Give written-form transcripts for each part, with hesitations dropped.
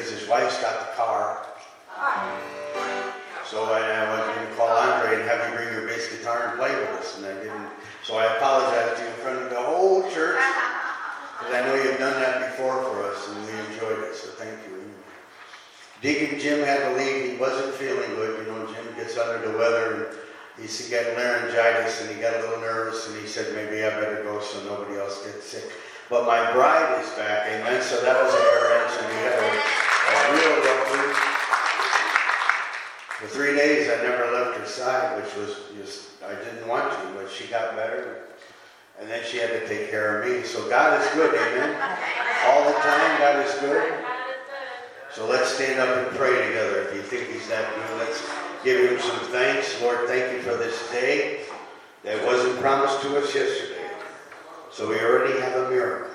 because his wife's got the car. So I was going to call Andre and have you bring your bass guitar and play with us, and I didn't. So I apologize to you in front of the whole church, because I know you've done that before for us, and we enjoyed it, so thank you. Deacon Jim had to leave. He wasn't feeling good. You know, Jim gets under the weather, and he's getting laryngitis, and he got a little nervous, and he said, maybe I better go so nobody else gets sick. But my bride is back, amen, so that was a hair and we had a real rough week. For 3 days, I never left her side, which was just, I didn't want to, but she got better. And then she had to take care of me. So God is good, amen? All the time, God is good. So let's stand up and pray together. If you think he's that good, let's give him some thanks. Lord, thank you for this day that wasn't promised to us yesterday. So we already have a miracle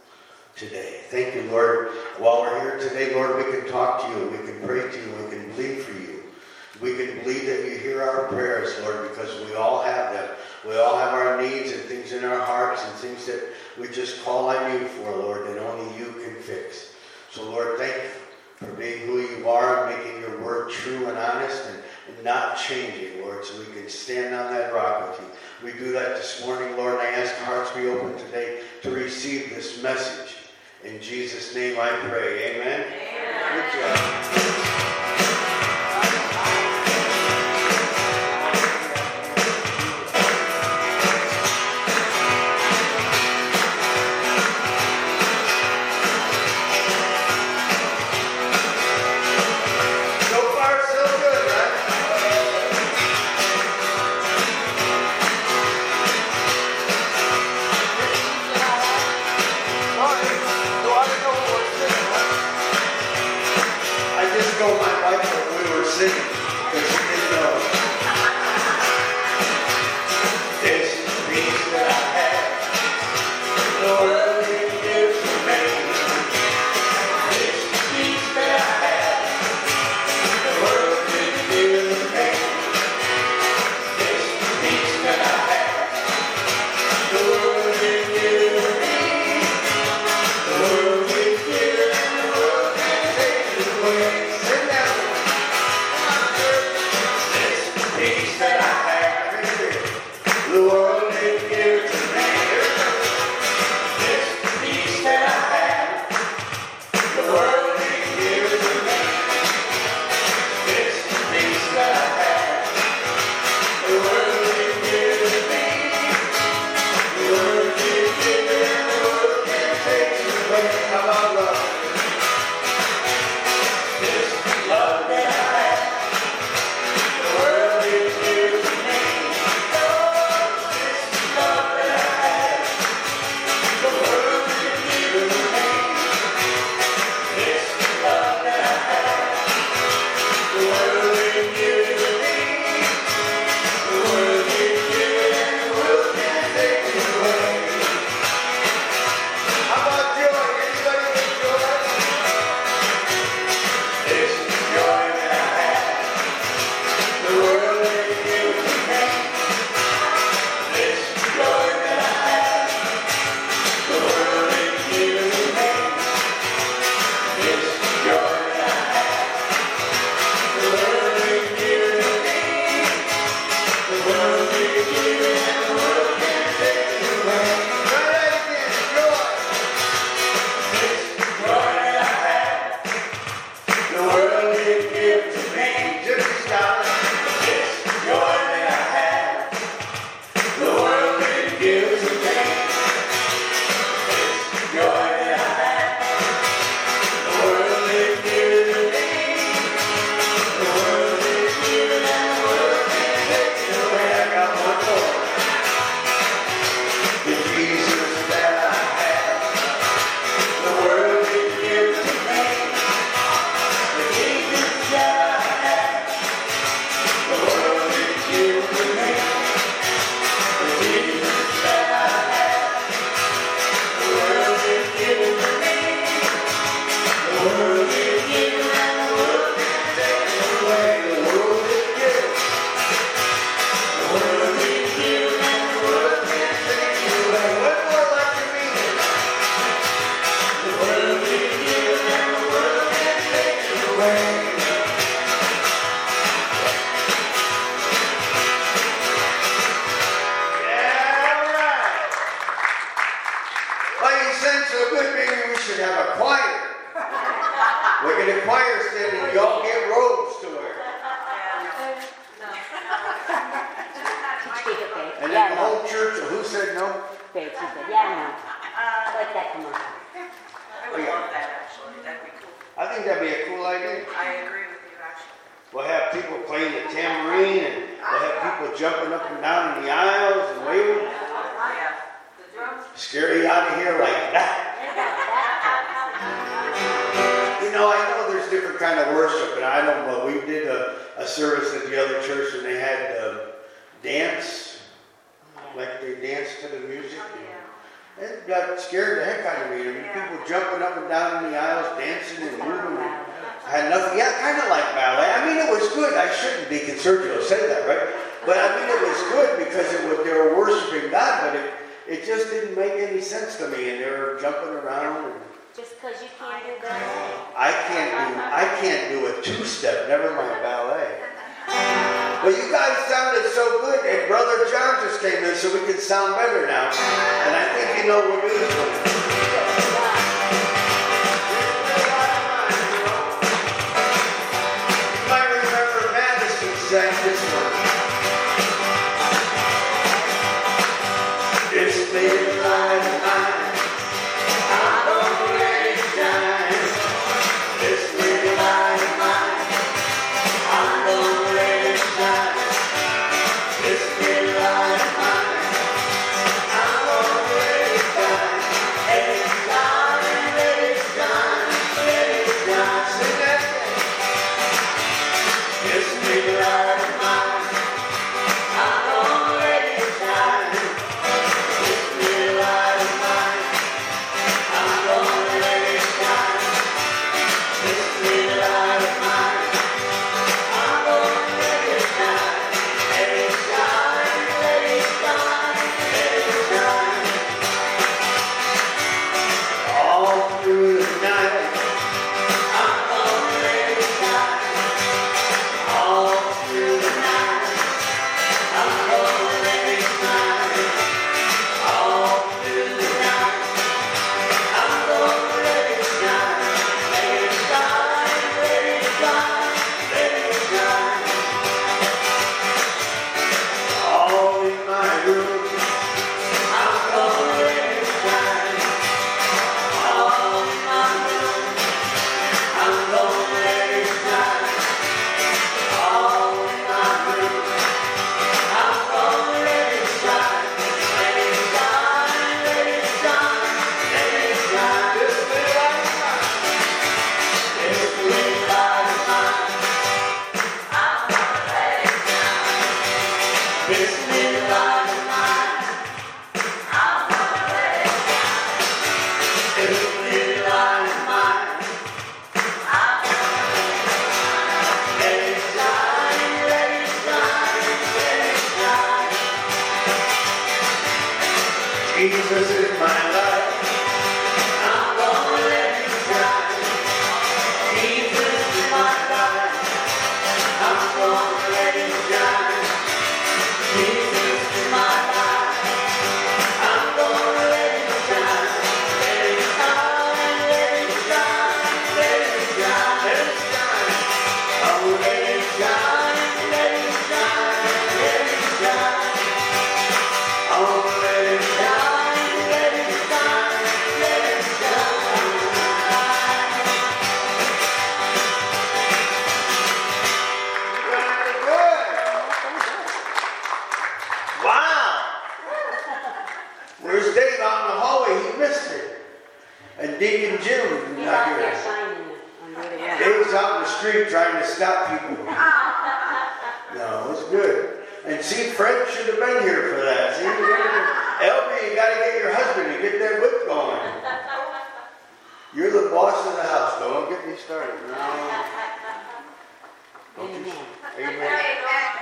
today. Thank you, Lord. While we're here today, Lord, we can talk to you. We can pray to you. We can plead for you. We can believe that you hear our prayers, Lord, because we all have them. We all have our needs and things in our hearts and things that we just call on you for, Lord, that only you can fix. So, Lord, thank you for being who you are and making your word true and honest and not changing, Lord, so we can stand on that rock with you. We do that this morning, Lord, and I ask hearts be open today to receive this message. In Jesus' name I pray. Amen? Amen. Good job. How about love? We get a choir singing, y'all get robes to wear. And then the whole church, who said no? Babe, she said, yeah, no. Let that come on. I would love that, actually. That'd be cool. I think that'd be a cool idea. I agree with you, actually. We'll have people playing the tambourine, and we'll have people jumping up and down in the aisles and waving. Yeah. The drums. Scare you out of here like that. You know, I know there's different kind of worship, and I don't know. We did a service at the other church, and they had dance, like they danced to the music. It got scared the heck out of me. I mean, people jumping up and down in the aisles, dancing and moving. I had nothing. Yeah, kind of like ballet. I mean, it was good. I shouldn't be concerned to say that, right? But I mean, it was good because they were worshiping God, but it just didn't make any sense to me. And they were jumping around. And just because you can't do ballet. I can't do a two-step. Never mind ballet. Well, you guys sounded so good, and Brother John just came in, so we can sound better now. And I think you know we're doing it. You might remember Madison sang this one. This little light of mine, I'm gonna let it shine. This little light of mine, I'm gonna let it shine. This little light of mine, I'm gonna let it shine. Let it shine, let it shine, let it shine. Sing that again. This little light of mine, I'm gonna let it shine. This little light of mine, I'm gonna let it shine. This little light of mine, I'm gonna let it shine. Let it shine, let it shine, let it shine. All through the night, I'm gonna let it shine. All through the night, I'm gonna let it shine. All through the night, I'm gonna let it shine. Let it shine, let it shine, let it shine. All in my room, I'm gonna let it shine. All in my room, I'm gonna let it shine. All in my room, I'm gonna let it shine. Let it shine, let it shine, let it shine. This little light of mine, this little light of mine, I'm gonna let it shine. This little light of mine, I'm gonna let it shine. This little light of mine, I'm gonna let it shine. Let it shine, let it shine, let it shine. Jesus is my light, I'm gonna let it shine. Jesus is my light, I'm gonna let it shine. Jesus is my light, I'm gonna let it shine. Let it shine, let it shine, let it shine, let it shine. Oh, let it shine, let it shine, let it shine. Oh, let it shine, let it shine, let it shine. Very good. Wow. Where's Dave out in the hallway? He missed it. And Deacon Jim is He's not out there here. shining on the other way. Dave's out in the street trying to stop people. No, it's good. And see, Fred should have been here for that. See, Elby, you got to get your husband to get that whip going. You're the boss of the house. Don't get me started. No. Don't you? Amen. Amen.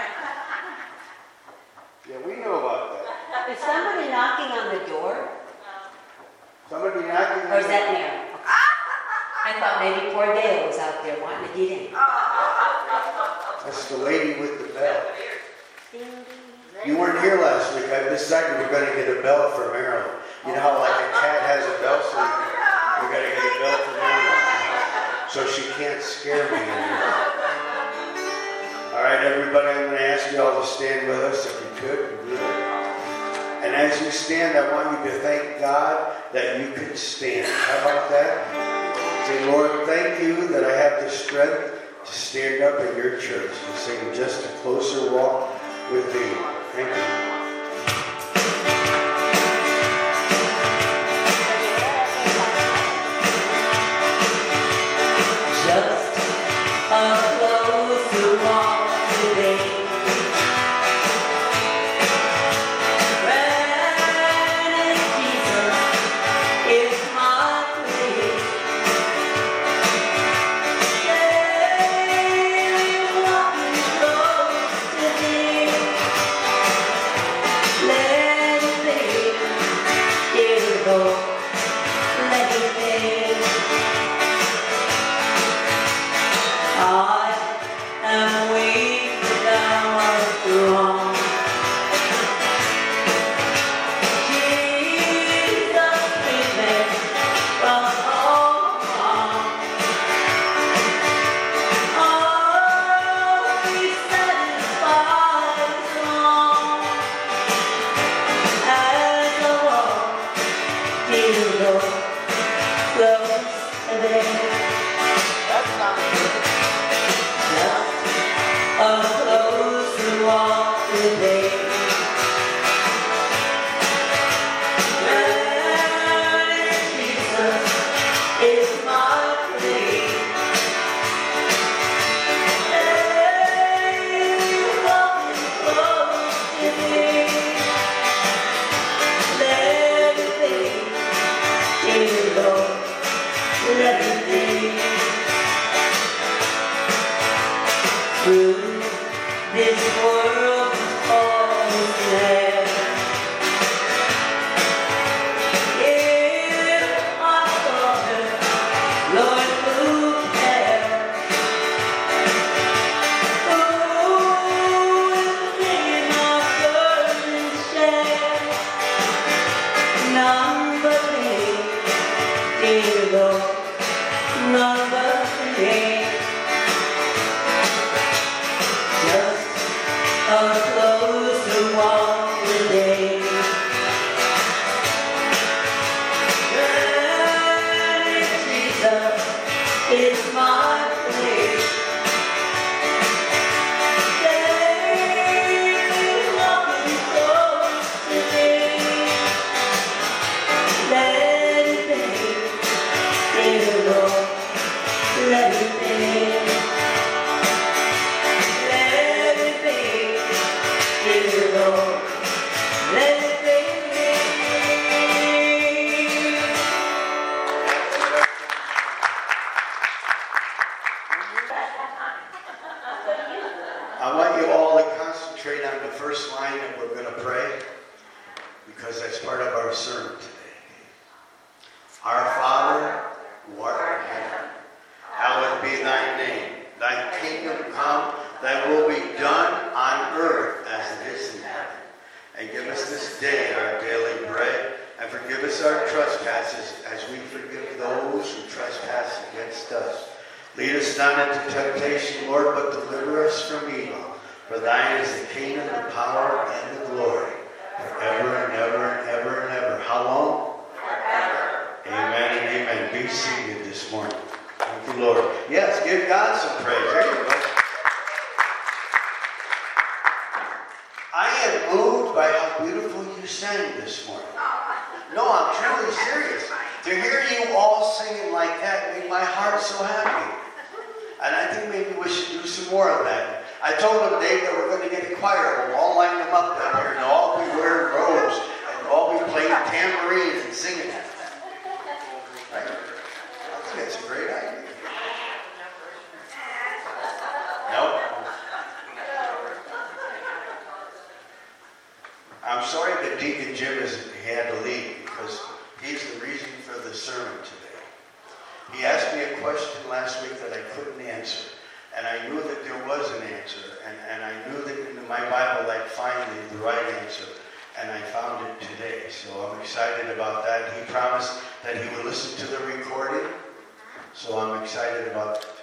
Yeah, we know about that. Is somebody knocking on the door? Somebody knocking on Or is that Mary? I thought maybe poor Dale was out there wanting to get in. That's the lady with the bell. Ding, ding. You weren't here last week. I decided we're going to get a bell for Marilyn. You know how like a cat has a bell, so we're going to get a bell for Marilyn. so she can't scare me anymore. All right, everybody, I'm going to ask you all to stand with us if you could. And as you stand, I want you to thank God that you can stand. How about that? Say, Lord, thank you that I have the strength to stand up in your church and sing just a closer walk with thee. Thank you. I want you all to concentrate on the first line that we're going to pray, because that's part of our sermon today. Our Father, who art in heaven, hallowed be thy name. Thy kingdom come, thy will be done on earth as it is in heaven. And give us this day our daily bread, and forgive us our trespasses as we forgive those who trespass against us. Lead us not into temptation, Lord, but deliver us from evil. For thine is the kingdom, the power, and the glory, forever and ever and ever and ever. How long? Forever. Amen and amen. Be seated this morning. Thank you, Lord. Yes, give God some praise. There you go. I am moved by how beautiful you sang this morning. No, I'm truly serious. To hear you all singing like that made my heart so happy. And I think maybe we should do some more of that. I told them, Dave, that we're going to get a choir. We'll all line them up down here, and they'll all be wearing robes, and they'll all be playing tambourines and singing. Right? I think that's a great idea. Nope. I'm sorry that Deacon Jim had to leave, because he's the reason for the sermon today. He asked me a question last week that I couldn't answer. And I knew that there was an answer. And I knew that in my Bible I'd find the right answer. And I found it today. So I'm excited about that. He promised that he would listen to the recording. So I'm excited about it.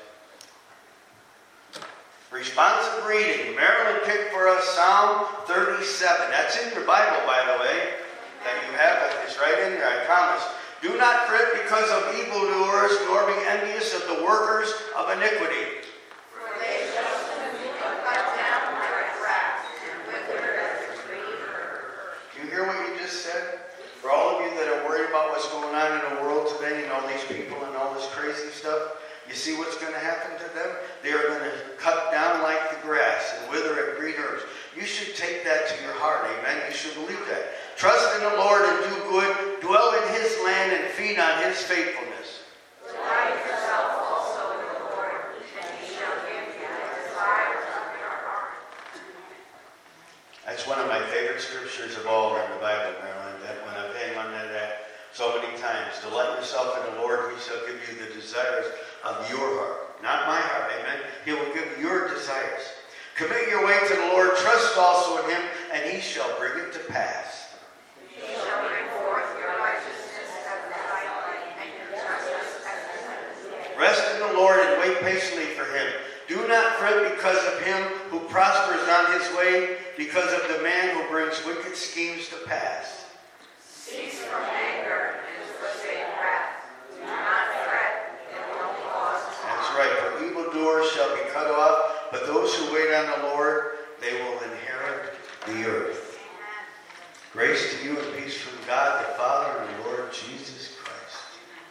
Responsive reading. Marilyn picked for us Psalm 37. That's in your Bible, by the way, that you have it. It's right in there, I promise. Do not fret because of evildoers, nor be envious of the workers of iniquity. For they shall soon be cut down like grass, and wither as a green herb. Do you hear what you just said? For all of you that are worried about what's going on in the world today and all these people and all this crazy stuff, you see what's going to happen to them? They are going to cut down like the grass and wither at green herbs. You should take that to your heart, amen? You should believe that. Trust in the Lord and do good. Dwell in His land and feed on His faithfulness. Delight yourself also in the Lord, and He shall give you the desires of your heart. That's one of my favorite scriptures of all in the Bible, Marilyn. That when I've hang on to that so many times. Delight yourself in the Lord, He shall give you the desires of your heart. Not my heart, amen? He will give you your desires. Commit your way to the Lord. Trust also in Him, and He shall bring it to pass. He shall bring forth your righteousness as the twilight, and your justice as the noonday. Rest in the Lord and wait patiently for Him. Do not fret because of him who prospers on his way, because of the man who brings wicked schemes to pass. Cease from anger and forsake wrath. Do not fret, it will cause harm. That's right. For evildoers shall be cut off, but those who wait on the Lord, they will inherit the earth. Grace to you and peace from God the Father and the Lord Jesus Christ.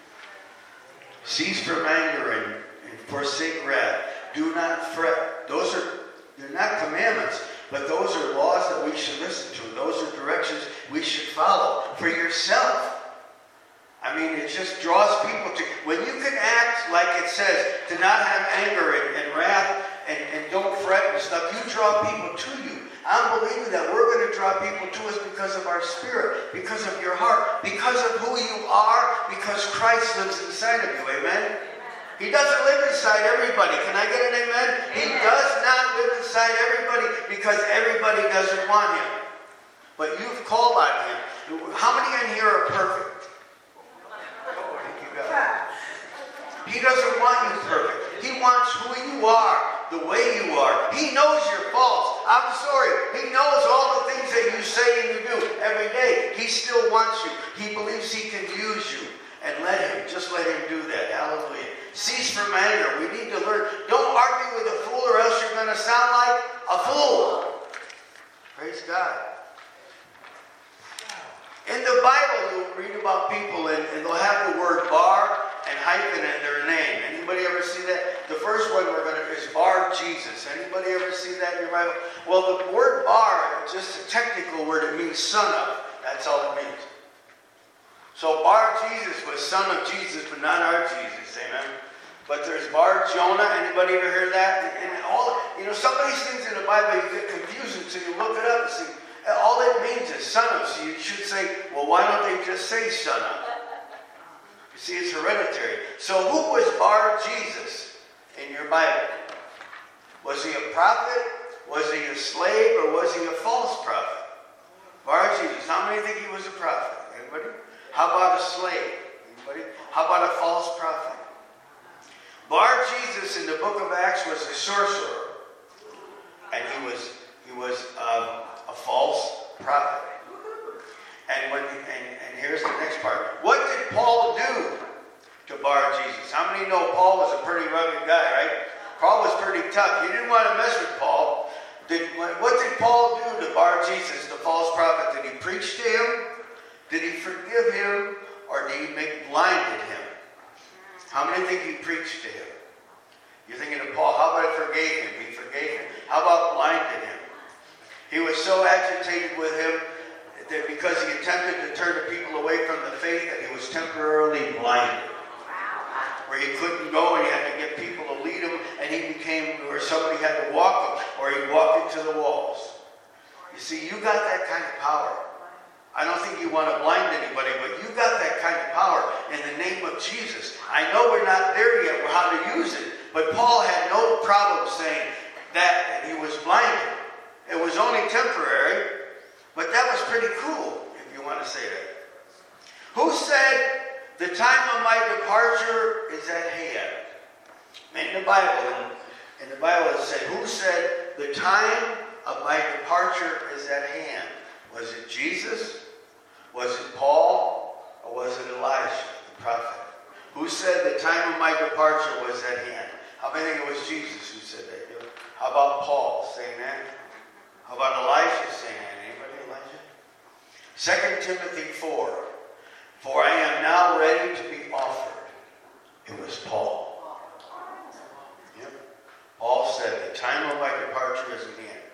Cease from anger and forsake wrath. Do not fret. They're not commandments, but those are laws that we should listen to. Those are directions we should follow for yourself. I mean, it just draws people to... When you can act like it says, to not have anger and wrath and don't fret and stuff, you draw people to you. I'm believing that we're going to draw people to us because of our spirit, because of your heart, because of who you are, because Christ lives inside of you. Amen? He doesn't live inside everybody. Can I get an amen? He does not live inside everybody because everybody doesn't want him. But you've called on him. How many in here are perfect? Oh, thank you, God. He doesn't want you perfect. He wants who you are, the way you are. He knows your faults. I'm sorry. He knows all the things that you say and you do every day. He still wants you. He believes he can use you. And let him do that. Hallelujah. Cease from anger. We need to learn. Don't argue with a fool or else you're going to sound like a fool. Praise God. In the Bible, you'll read about people and they'll have the word bar and hyphen in their name. Anybody ever see that? The first one is Bar Jesus. Anybody ever see that in your Bible? Well, the word bar is just a technical word. It means son of. That's all it means. So Bar Jesus was son of Jesus, but not our Jesus. Amen. But there's Bar Jonah. Anybody ever hear that? And some of these things in the Bible you get confusing, so you look it up and see. All it means is son of. So you should say, well, why don't they just say son of? You see, it's hereditary. So who was Bar Jesus in your Bible? Was he a prophet? Was he a slave? Or was he a false prophet? Bar Jesus. How many think he was a prophet? Anybody? How about a slave? Anybody? How about a false prophet? Bar Jesus in the book of Acts was a sorcerer. And he was a false prophet. And here's the next part. What did Paul do to Bar Jesus? How many know Paul was a pretty rugged guy, right? Paul was pretty tough. You didn't want to mess with Paul. What did Paul do to Bar Jesus, the false prophet? Did he preach to him? Did he forgive him? Or did he make blinded him? How many think he preached to him? You're thinking of Paul, how about I forgave him? He forgave him. How about blinded him? He was so agitated with him that because he attempted to turn the people away from the faith that he was temporarily blinded. Where he couldn't go and he had to get people to lead him and he became where somebody had to walk him or he walked into the walls. You see, you got that kind of power. I don't think you want to blind anybody, but you got that kind of power in the name of Jesus. I know we're not there yet with how to use it, but Paul had no problem saying that he was blinded. It was only temporary, but that was pretty cool, if you want to say that. Who said The time of my departure is at hand. In the Bible it said, who said the time of my departure is at hand? Was it Jesus? Was it Paul? Or was it Elijah, the prophet? Who said the time of my departure was at hand? How many think it was Jesus who said that? How about Paul saying that? How about Elijah saying that? Anybody, Elijah? 2 Timothy 4. For I am now ready to be offered. It was Paul. Yep. Paul said, the time of my departure is at hand.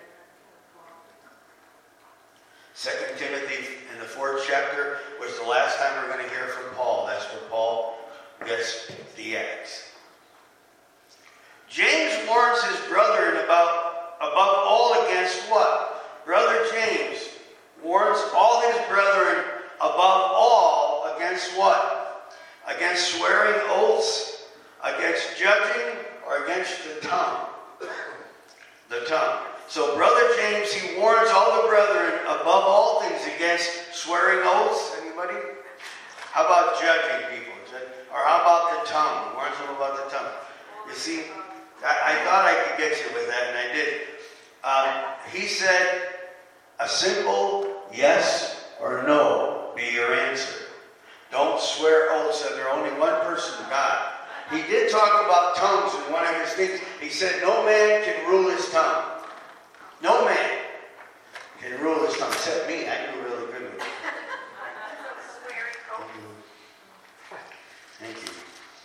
2 Timothy in the 4th chapter was the last time we're going to hear from Paul. That's where Paul gets the axe. James warns his brethren above all against what? Brother James warns all his brethren above all against what? Against swearing oaths, against judging, or against the tongue. The tongue. So Brother James, he warns all the brethren above all things against swearing oaths. Anybody? How about judging people? Or how about the tongue? He warns them about the tongue. You see, I thought I could get you with that, and I did. He said, a simple yes or no be your answer. Don't swear oaths under only one person, God. He did talk about tongues in one of his things. He said, no man can rule his tongue. No man can rule his tongue, except me. I do really good with it. Thank you.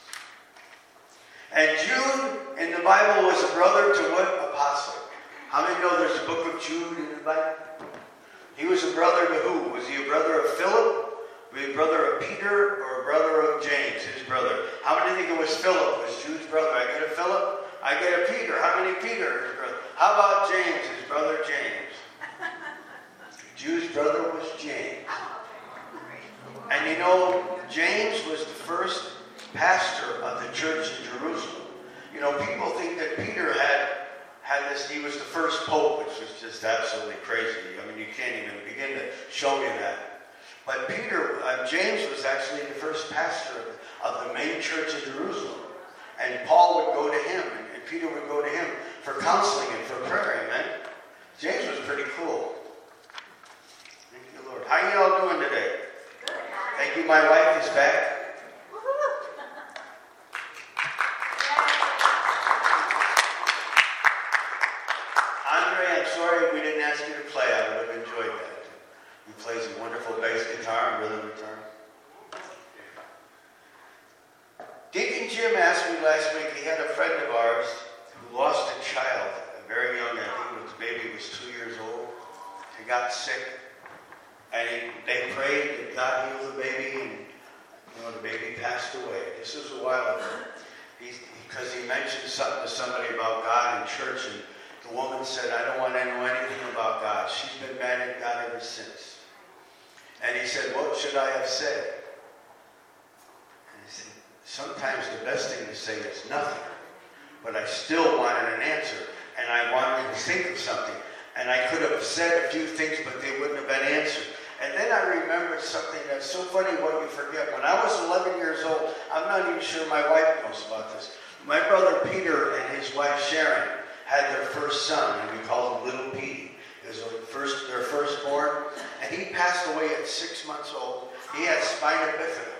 And Jude in the Bible was a brother to what apostle? How many know there's a book of Jude in the Bible? He was a brother to who? Was he a brother of Philip? Was he a brother of Peter? Or a brother of James, his brother? How many think it was Philip? Was Jude's brother? I get a Philip? I get a Peter. How many Peter? His brother? How about James, his brother James? Jude's brother was James. And you know, James was the first pastor of the church in Jerusalem. You know, people think that Peter had this, he was the first pope, which was just absolutely crazy. I mean, you can't even begin to show you that. But James was actually the first pastor of the main church in Jerusalem. And Paul would go to him, and Peter would go to him for counseling and for prayer, amen? James was pretty cool. Thank you, Lord. How you all doing today? Thank you, my wife is back. Andre, I'm sorry we didn't ask you to play. I would have enjoyed that. He plays a wonderful bass guitar and rhythm guitar. Deacon Jim asked me last week, he had a friend of ours who lost a child, a very young, I think the baby was 2 years old. He got sick, and they prayed that God healed the baby, and the baby passed away. This was a while ago. Because he mentioned something to somebody about God in church, and the woman said, I don't want to know anything about God. She's been mad at God ever since. And he said, what should I have said? And he said, sometimes the best thing to say is nothing. But I still wanted an answer. And I wanted to think of something. And I could have said a few things, but they wouldn't have been answered. And then I remembered something that's so funny what you forget. When I was 11 years old, I'm not even sure my wife knows about this. My brother Peter and his wife Sharon had their first son, and we called him Little Petey. It was their firstborn, and he passed away at 6 months old. He had spina bifida.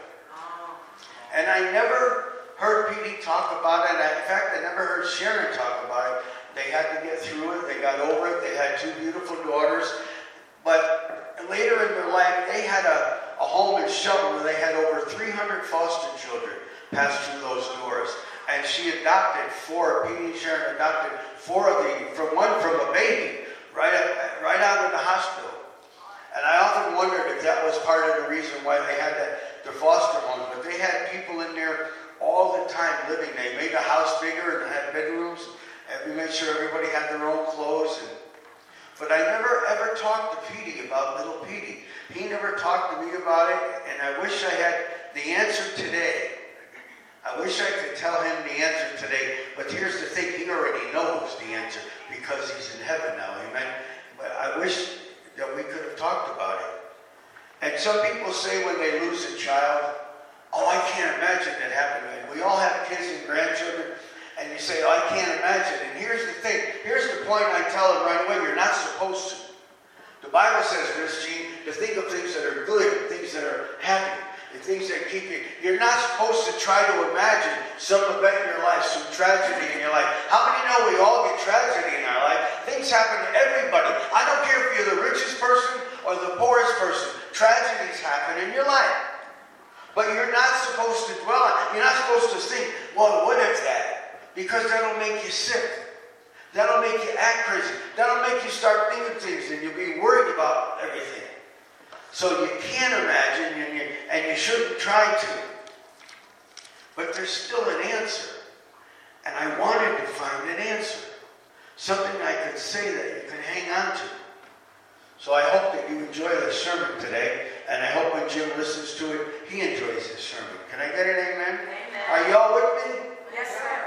And I never heard Petey talk about it. In fact, I never heard Sharon talk about it. They had to get through it. They got over it. They had 2 beautiful daughters. But later in their life, they had a home in Shelton where they had over 300 foster children pass through those doors. And she adopted 4, Petey and Sharon adopted 4 of from a baby, right out of the hospital. And I often wondered if that was part of the reason why they had their foster homes. But they had people in there all the time living. They made the house bigger and had bedrooms. And we made sure everybody had their own clothes. But I never ever talked to Petey about little Petey. He never talked to me about it. And I wish I had the answer today. I wish I could tell him the answer today, but here's the thing, he already knows the answer because he's in heaven now, amen? But I wish that we could have talked about it. And some people say when they lose a child, oh, I can't imagine that happening. And we all have kids and grandchildren, and you say, oh, I can't imagine. And here's the thing. Here's the point I tell them right away. You're not supposed to. The Bible says this, Gene, to think of things that are good, and things that are happy, and things that keep you. You're not supposed to try to imagine some event in your life, some tragedy in your life. How many know we all get tragedy in our life? Things happen to everybody. I don't care if you're the richest person or the poorest person. Tragedies happen in your life. But you're not supposed to dwell on it. You're not supposed to think, well, what if that? Because that'll make you sick. That'll make you act crazy. That'll make you start thinking things and you'll be worried about everything. So you can't imagine and you shouldn't try to. But there's still an answer. And I wanted to find an answer. Something I could say that you can hang on to. So I hope that you enjoy the sermon today. And I hope when Jim listens to it, he enjoys his sermon. Can I get an amen? Amen. Are y'all with me? Yes, sir.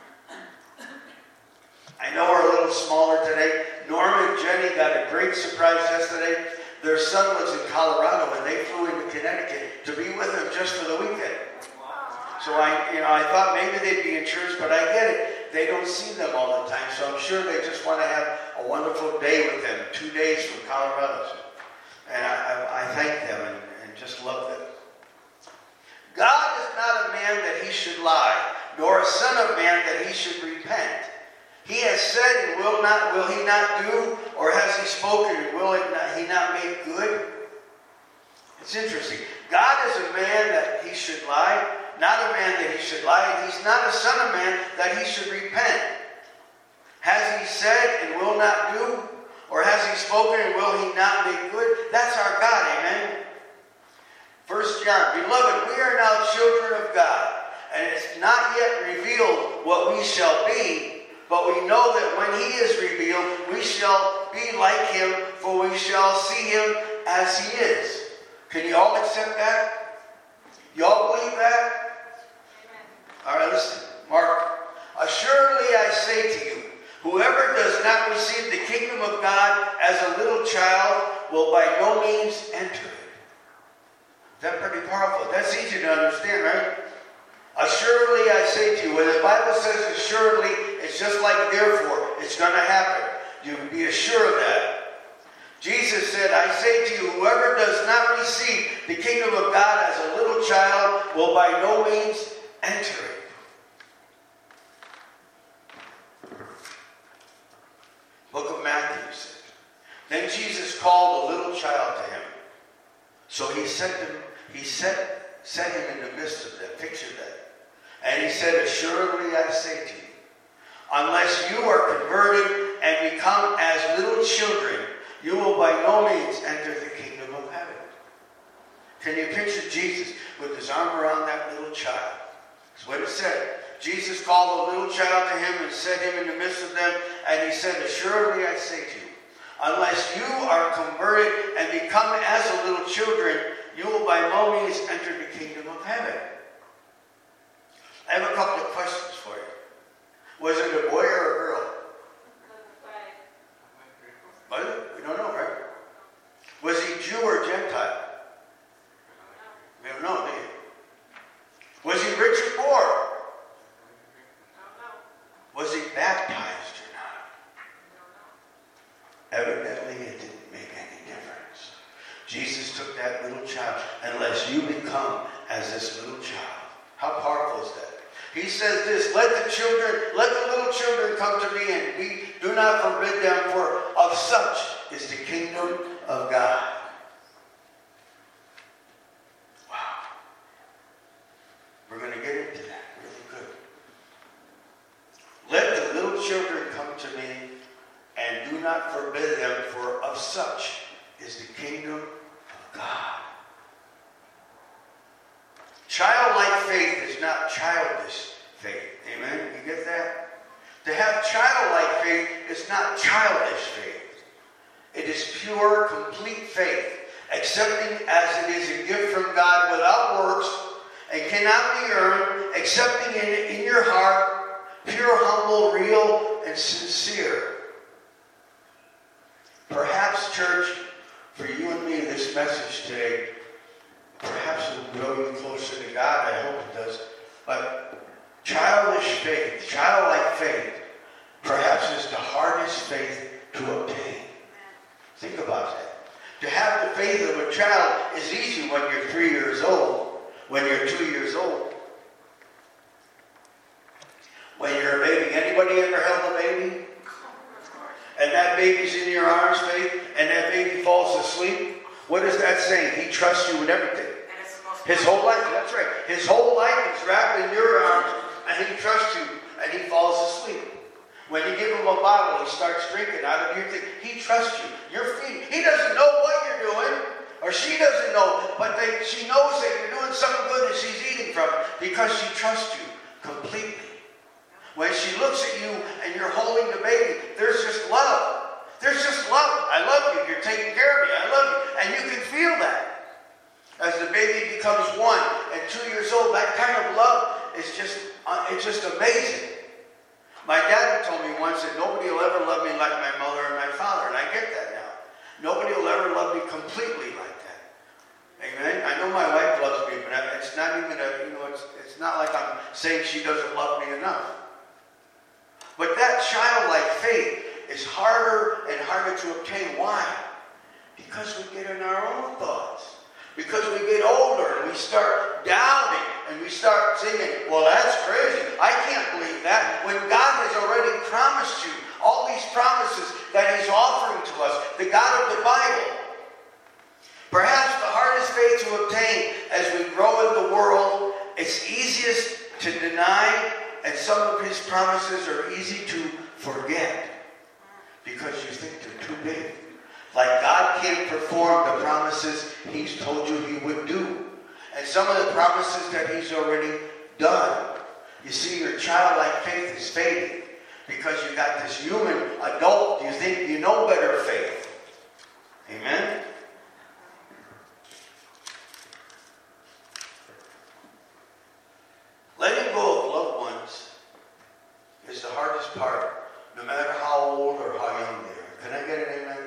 I know we're a little smaller today. Norma and Jenny got a great surprise yesterday. Their son lives in Colorado, and they flew into Connecticut to be with them just for the weekend. So I thought maybe they'd be in church, but I get it. They don't see them all the time, so I'm sure they just want to have a wonderful day with them. 2 days from Colorado. And I thank them and just love them. God is not a man that he should lie, nor a son of man that he should repent. He has said and will he not do? Or has he spoken and will he not make good? It's interesting. God is a man that he should lie, not a man that he should lie, and he's not a son of man that he should repent. Has he said and will not do? Or has he spoken and will he not make good? That's our God, amen? 1 John, beloved, we are now children of God, and it's not yet revealed what we shall be, but we know that when he is revealed, we shall be like him, for we shall see him as he is. Can you all accept that? You all believe that? Amen. All right, listen. Mark. Assuredly I say to you, whoever does not receive the kingdom of God as a little child will by no means enter it. That's pretty powerful. That's easy to understand, right? Assuredly I say to you, when the Bible says assuredly, it's just like therefore. It's going to happen. You can be assured of that. Jesus said, I say to you, whoever does not receive the kingdom of God as a little child will by no means enter it. Book of Matthew said. Then Jesus called a little child to him. So he set him in the midst of them. Picture that. And he said, assuredly I say to you, unless you are converted and become as little children, you will by no means enter the kingdom of heaven. Can you picture Jesus with his arm around that little child? That's what it said. Jesus called a little child to him and set him in the midst of them, and he said, assuredly I say to you, unless you are converted and become as a little children, you will by no means enter the kingdom of heaven. I have a couple of questions for you. Was it a boy or a girl? Was it? We don't know, right? Was he Jew or Gentile? We don't know, do you? Was he rich or poor? Was he baptized or not? Evidently, it didn't make any difference. Jesus took that little child, unless you become as this little child. How powerful is that? He says this, let the little children come to me, and we do not forbid them, for of such is the kingdom of God. Wow. We're going to get into that really good. Let the little children come to me, and do not forbid them, for of such is the kingdom of God. Childlike faith is not childish faith. Amen? You get that? To have childlike faith is not childish faith. It is pure, complete faith, accepting as it is a gift from God without works, and cannot be earned, accepting it in your heart, pure, humble, real, and sincere. Perhaps, church, for you and me, this message today, perhaps it will grow you closer to God. faith perhaps is the hardest faith to obtain. Think about that. To have the faith of a child is easy when you're 3 years old, when you're 2 years old. When you're a baby, anybody ever held a baby? And that baby's in your arms, faith, and that baby falls asleep? What is that saying? He trusts you with everything. His whole life, that's right. His whole life is wrapped in your arms, and he trusts you, and he falls asleep. When you give him a bottle, he starts drinking out of your thing. He trusts you. You're feeding. He doesn't know what you're doing, or she doesn't know, but she knows that you're doing something good and she's eating from it because she trusts you completely. When she looks at you and you're holding the baby, there's just love. There's just love. I love you. You're taking care of me. I love you. And you can feel that. As the baby becomes 1 and 2 years old, that kind of love is it's just amazing. My dad told me once that nobody will ever love me like my mother and my father, and I get that now. Nobody will ever love me completely like that. Amen? I know my wife loves me, but it's not even it's not like I'm saying she doesn't love me enough. But that childlike faith is harder and harder to obtain. Why? Because we get in our own thoughts. Because we get older and we start doubting and we start thinking, well, that's crazy. I can't believe that. When God has already promised you all these promises that he's offering to us, the God of the Bible. Perhaps the hardest faith to obtain as we grow in the world, it's easiest to deny, and some of his promises are easy to forget because you think they're too big. Like God can't perform the promises he's told you he would do. And some of the promises that he's already done. You see, your childlike faith is fading because you got this human adult, you think you know better faith. Amen? Letting go of loved ones is the hardest part, no matter how old or how young they are. Can I get an amen?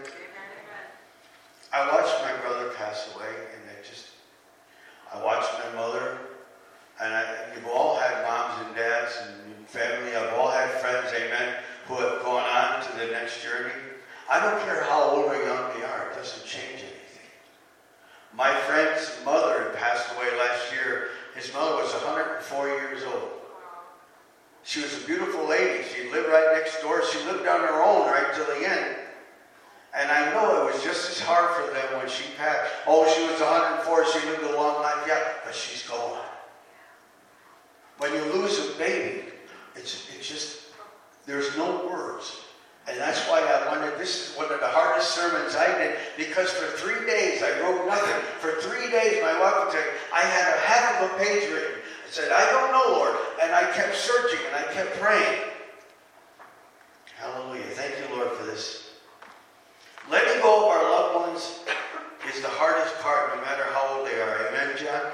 I watched my brother pass away, and I watched my mother, and you've all had moms and dads and family. I've all had friends, amen, who have gone on to the next journey. I don't care how old or young they are. It doesn't change anything. My friend's mother had passed away last year. His mother was 104 years old. She was a beautiful lady. She lived right next door. She lived on her own right till the end. And I know it was just as hard for them when she passed. Oh, she was 104. She lived a long life. Yeah, but she's gone. When you lose a baby, it's just, there's no words. And that's why this is one of the hardest sermons I did, because for 3 days I wrote nothing. For 3 days, my wife would say, I had a half of a page written. I said, I don't know, Lord. And I kept searching and I kept praying. Hallelujah. Thank you, Lord, for this. Letting go of our loved ones is the hardest part, no matter how old they are. Amen, John?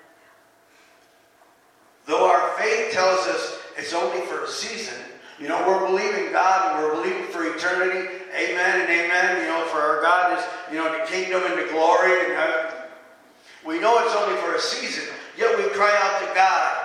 Though our faith tells us it's only for a season, we're believing God and we're believing for eternity. Amen and amen. For our God is, the kingdom and the glory. And we know it's only for a season, yet we cry out to God.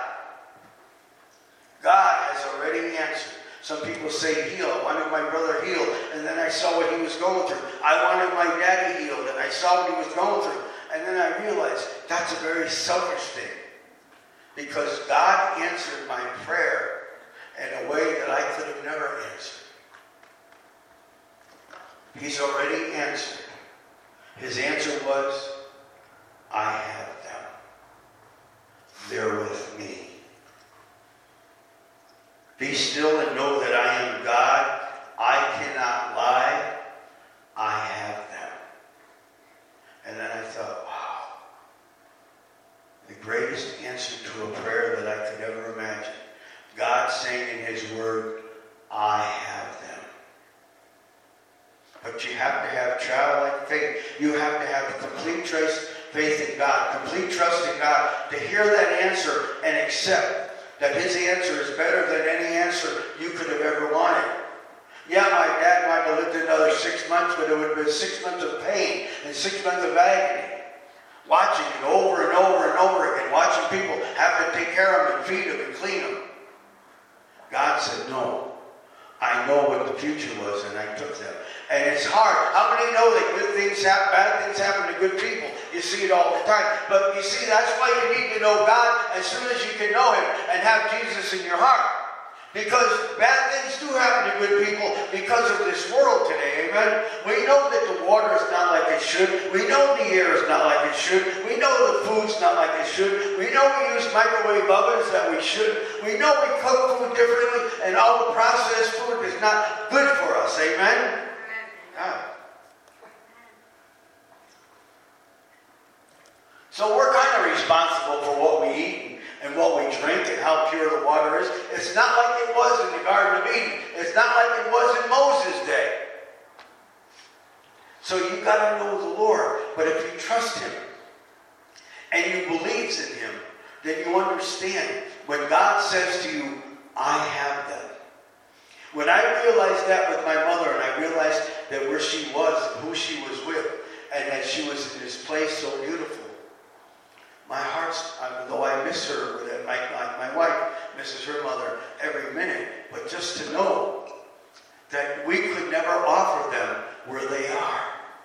God has already answered. Some people say heal. I wanted my brother healed, and then I saw what he was going through. I wanted my daddy healed, and I saw what he was going through. And then I realized that's a very selfish thing. Because God answered my prayer in a way that I could have never answered. He's already answered. His answer was, I have them. They're with me. Be still and know that I am God. I cannot lie. I have them. And then I thought, wow. The greatest answer to a prayer that I could ever imagine. God saying in his word, I have them. But you have to have childlike faith. You have to have complete faith in God, complete trust in God to hear that answer and accept that his answer is better than any answer you could have ever wanted. Yeah, my dad might have lived another 6 months, but it would have been 6 months of pain and 6 months of agony. Watching it over and over and over again. Watching people have to take care of him and feed him and clean him. God said, no. I know what the future was, and I took them. And it's hard. How many know that good things happen, bad things happen to good people? You see it all the time. But you see, that's why you need to know God as soon as you can know Him and have Jesus in your heart. Because bad things do happen to good people because of this world today, amen? We know that the water is not like it should. We know the air is not like it should. We know the food's not like it should. We know we use microwave ovens that we should. We know we cook food differently, and all the processed food is not good for us, amen? God. So we're kind of responsible for what we eat and what we drink and how pure the water is. It's not like it was in the Garden of Eden. It's not like it was in Moses' day. So you got to know the Lord. But if you trust Him and you believe in Him, then you understand when God says to you, I have them. When I realized that with my mother, and I realized that where she was and who she was with, and that she was in this place so beautiful, my heart's, though I miss her, my wife misses her mother every minute, but just to know that we could never offer them where they are.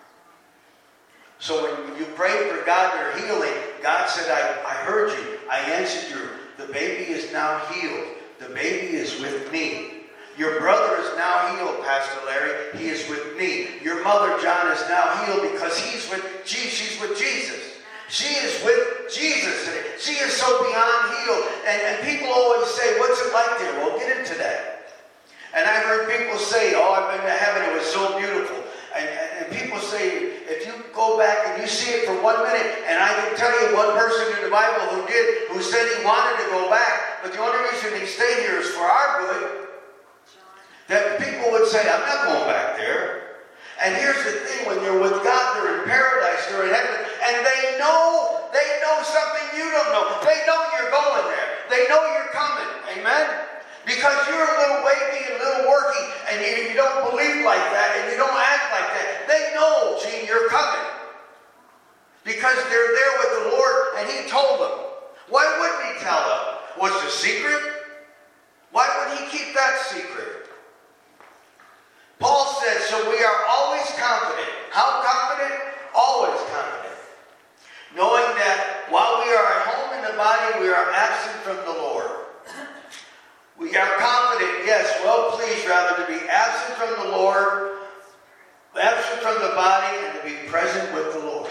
So when you pray for God their healing, God said, I heard you, I answered you. The baby is now healed. The baby is with me. Your brother is now healed, Pastor Larry. He is with me. Your mother, John, is now healed because she's with Jesus. She is with Jesus today. She is so beyond healed. And people always say, what's it like there? Well, get into that. And I've heard people say, oh, I've been to heaven. It was so beautiful. And people say, if you go back and you see it for 1 minute, and I can tell you one person in the Bible who said he wanted to go back, but the only reason he stayed here is for our good, that people would say, I'm not going back there. And here's the thing, when they're with God, they're in paradise, they're in heaven, and they know something you don't know. They know you're going there. They know you're coming. Amen? Because you're a little wavy and a little worky, and you don't believe like that, and you don't act like that. They know, Gene, you're coming. Because they're there with the Lord, and He told them. Why wouldn't He tell them? What's the secret? Why would He keep that secret? Paul said, so we are always confident. How confident? Always confident. Knowing that while we are at home in the body, we are absent from the Lord. We are confident, yes, well pleased rather to be absent from the Lord, absent from the body, and to be present with the Lord.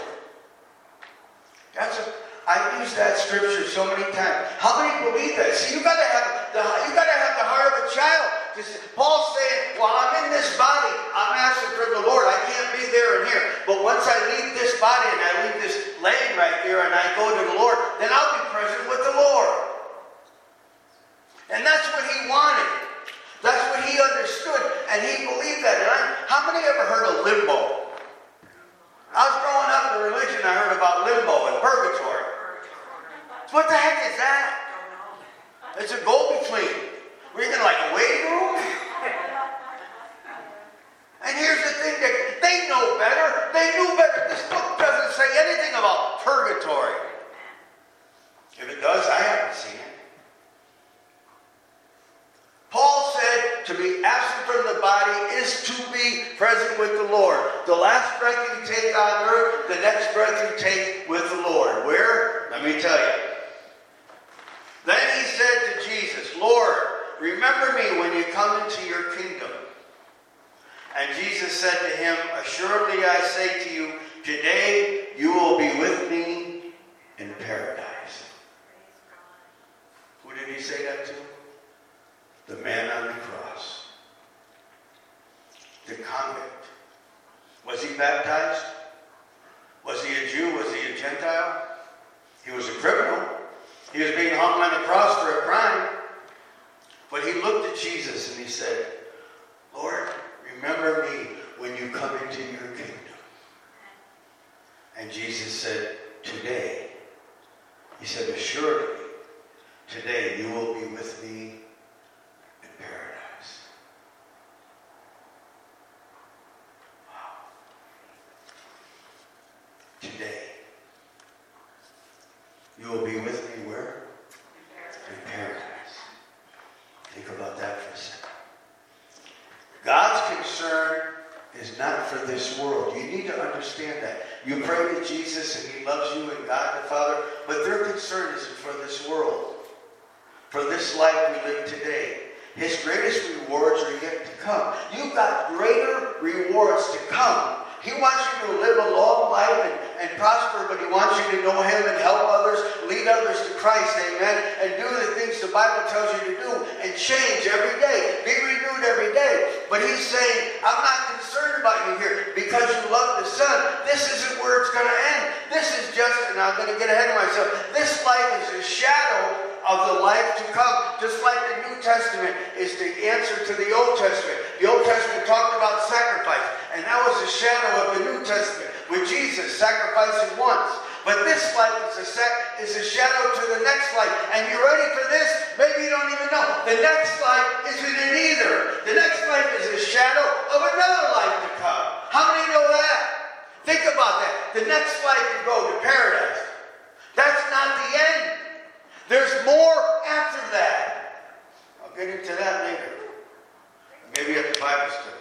I've used that scripture so many times. How many believe that? See, you got to have the heart of a child. Paul's saying, while I'm in this body, I'm absent from the Lord. I can't be there and here. But once I leave this body and I leave this lane right there and I go to the Lord, then I'll be present with the Lord. And that's what he wanted. That's what he understood. And he believed that. And how many ever heard of limbo? I was growing up in religion, I heard about limbo and purgatory. What the heck is that? It's a go-between. Were you in like a waiting room? And here's the thing, that they know better. They knew better. This book doesn't say anything about purgatory. If it does, I haven't seen it. Paul said to be absent from the body is to be present with the Lord. The last breath you take on earth, the next breath you take with the Lord. Where? Let me tell you. Then he said to Jesus, Lord, remember me when you come into your kingdom. And Jesus said to him, assuredly I say to you, today you will be with me in paradise. Who did he say that to? The man on the cross. The convict. Was he baptized? Was he a Jew? Was he a Gentile? He was a criminal. He was being hung on the cross for a crime. But he looked at Jesus and he said, Lord, remember me when you come into your kingdom. And Jesus said, today, he said, assuredly, today you will be with me in paradise. Wow. Today, you will be with me where? In paradise. Think about that God's concern is not for this world. You need to understand that. You pray to Jesus and He loves you and God the Father, but their concern isn't for this world, for this life we live today. His greatest rewards are yet to come. You've got greater rewards to come. He wants you to live a long life and prosper, but He wants you to know Him and help others, lead others to Christ, amen, and do the things the Bible tells you to do and change every day. Be renewed every day. But He's saying, I'm not concerned about you here because you love the Son. This isn't where it's going to end. This is just, and I'm going to get ahead of myself, this life is a shadow of the life to come. Just like the New Testament is the answer to the Old Testament. The Old Testament talked about sacrifice, and that was a shadow of the New Testament with Jesus sacrificing once. But this life is a shadow to the next life. And you ready for this? Maybe you don't even know. The next life isn't it either. The next life is a shadow of another life to come. How many know that? Think about that. The next life you go to paradise. That's not the end. There's more after that. I'll get into that later. Maybe at the Bible study.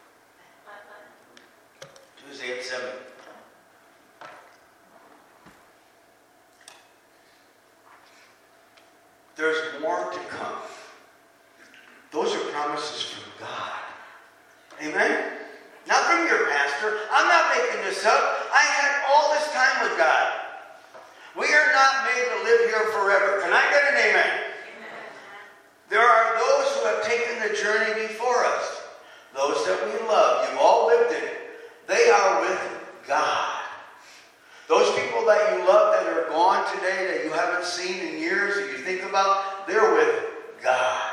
Tuesday at 7. There's more to come. Those are promises from God. Amen? Not from your pastor. I'm not making this up. I had all this time with God. We are not made to live here forever. Can I get an amen? Amen. There are those who have taken the journey before us. Those that we love. You've all lived it. They are with God. Those people that you love that are gone today, that you haven't seen in years, that you think about, they're with God.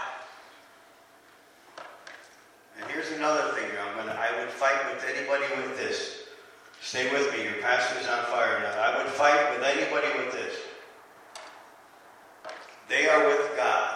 And here's another thing. I would fight with anybody with this. Stay with me. Your pastor's on fire now. I would fight with anybody with this. They are with God.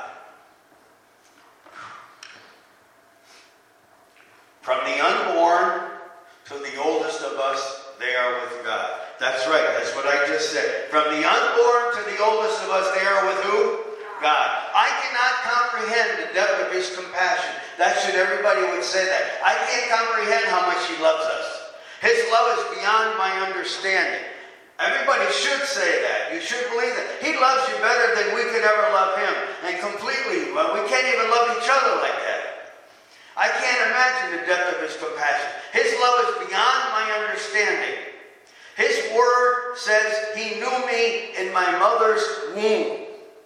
From the unborn to the oldest of us, they are with God. That's right. That's what I just said. From the unborn to the oldest of us, they are with who? God. I cannot comprehend the depth of His compassion. That should everybody would say that. I can't comprehend how much He loves us. His love is beyond my understanding. Everybody should say that. You should believe that. He loves you better than we could ever love Him. And completely. Well, we can't even love each other like that. I can't imagine the depth of His compassion. His love is beyond my understanding. His word says He knew me in my mother's womb.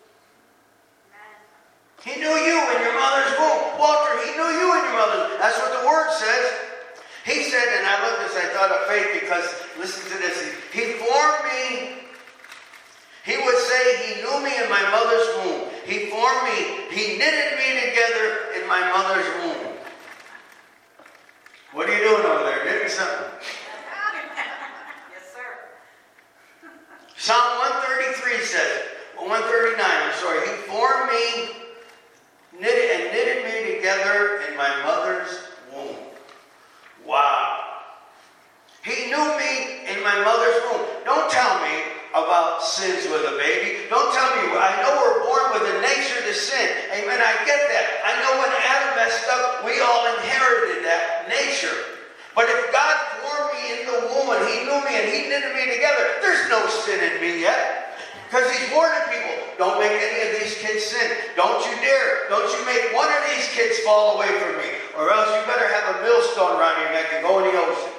He knew you in your mother's womb. Walter, He knew you in your mother's womb. That's what the word says. He said, and I love this, I thought of faith because, listen to this, He formed me. He would say He knew me in my mother's womb. He formed me. He knitted me together in my mother's womb. What are you doing over there? Knitting something? Yes, sir. Psalm 133 says, 139, I'm sorry. He formed me, knitted me together in my mother's womb. Wow. He knew me in my mother's womb. Don't tell me about sins with a baby. Don't tell me. I know we're born with a nature to sin. Amen. I get that. I know when Adam messed up, we all inherited that nature. But if God formed me in the womb and He knew me and He knitted me together, there's no sin in me yet. Because He's warning people, don't make any of these kids sin. Don't you dare. Don't you make one of these kids fall away from me. Or else you better have a millstone around your neck and go in the ocean.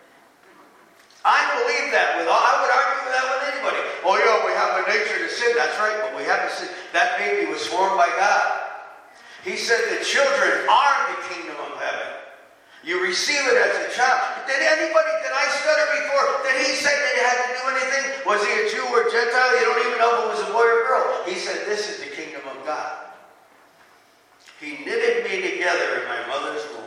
I believe that. I would argue with that with anybody. Oh, yeah, we have a nature to sin. That's right, but we haven't sinned. That baby was formed by God. He said the children are the kingdom of heaven. You receive it as a child. Did I stutter before? Did He say that He had to do anything? Was He a Jew or Gentile? You don't even know if it was a boy or girl. He said, this is the kingdom of God. He knitted me together in my mother's womb.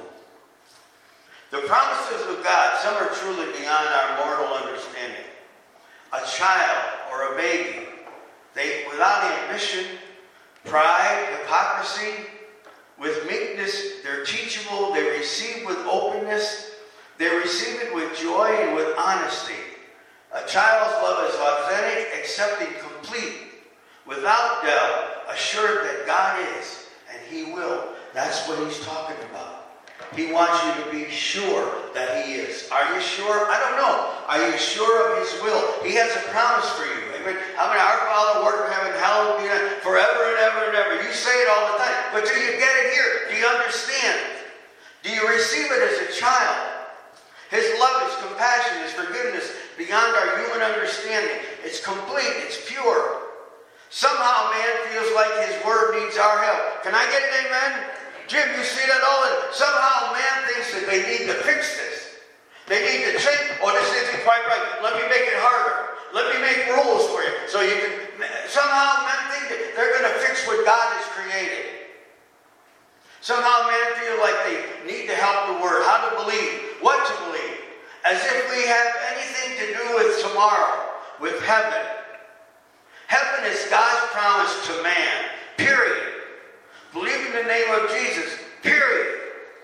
The promises of God, some are truly beyond our mortal understanding. A child or a baby, without ambition, pride, hypocrisy, with meekness, they're teachable, they receive with openness, they receive it with joy and with honesty. A child's love is authentic, accepting, complete, without doubt, assured that God is, and He will. That's what He's talking about. He wants you to be sure that He is. Are you sure? I don't know. Are you sure of His will? He has a promise for you. Amen. How many? Our Father who art in heaven, hallowed be thy name, forever and ever and ever. You say it all the time. But do you get it here? Do you understand it? Do you receive it as a child? His love, His compassion, His forgiveness beyond our human understanding. It's complete. It's pure. Somehow man feels like his word needs our help. Can I get an amen? Jim, you see that all? Somehow man thinks that they need to fix this. They need to change. Oh, this isn't quite right. Let me make it harder. Let me make rules for you. So you can... Somehow men think that they're going to fix what God has created. Somehow men feel like they need to help the word. How to believe. What to believe. As if we have anything to do with tomorrow. With heaven. Heaven is God's promise to man. Period. Believe in the name of Jesus. Period.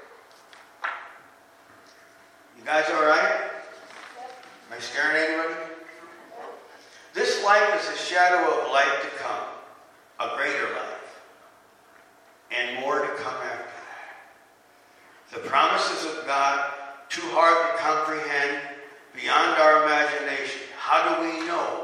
You guys all right? Am I scaring anybody? This life is a shadow of life to come. A greater life. And more to come after that. The promises of God, too hard to comprehend, beyond our imagination. How do we know?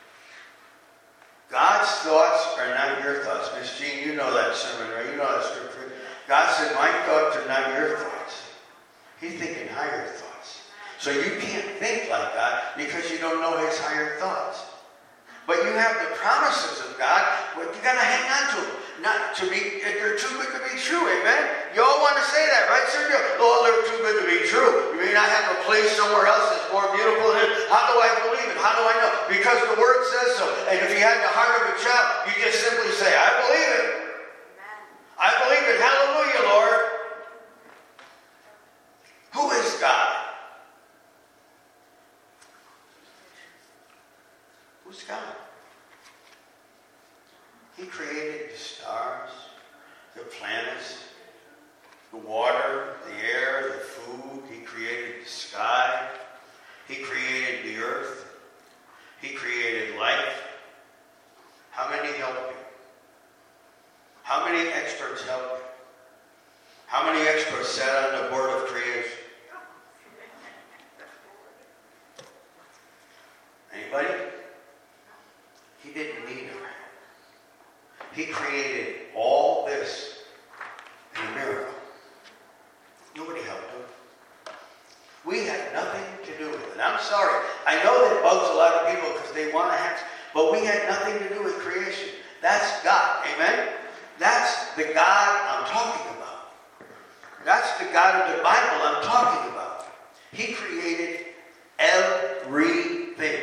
God's thoughts are not your thoughts. Miss Jean, you know that sermon, right? You know that scripture. God said, my thoughts are not your thoughts. He's thinking higher thoughts. So you can't think like God because you don't know His higher thoughts. But you have the promises of God, but you got to hang on to them. Not to be, they're too good to be true, amen? You all want to say that, right, sir? Oh, they're too good to be true. You may not have a place somewhere else that's more beautiful than it. How do I believe it? How do I know? Because the Word says so. And if you had the heart of a child, you just simply say, I believe it. I believe it. Hallelujah, Lord. Who is God? Who's God? He created the stars, the planets, the water, the air, the food. He created the sky. He created the earth. He created life. How many help you? How many experts help you? How many experts sat on the board of creation? Anybody? He didn't need our help. He created all this in a miracle. Nobody helped him. We had nothing to do with it. I'm sorry. I know that bugs a lot of people because they want to have, but we had nothing to do with creation. That's God. Amen? That's the God I'm talking about. That's the God of the Bible I'm talking about. He created everything.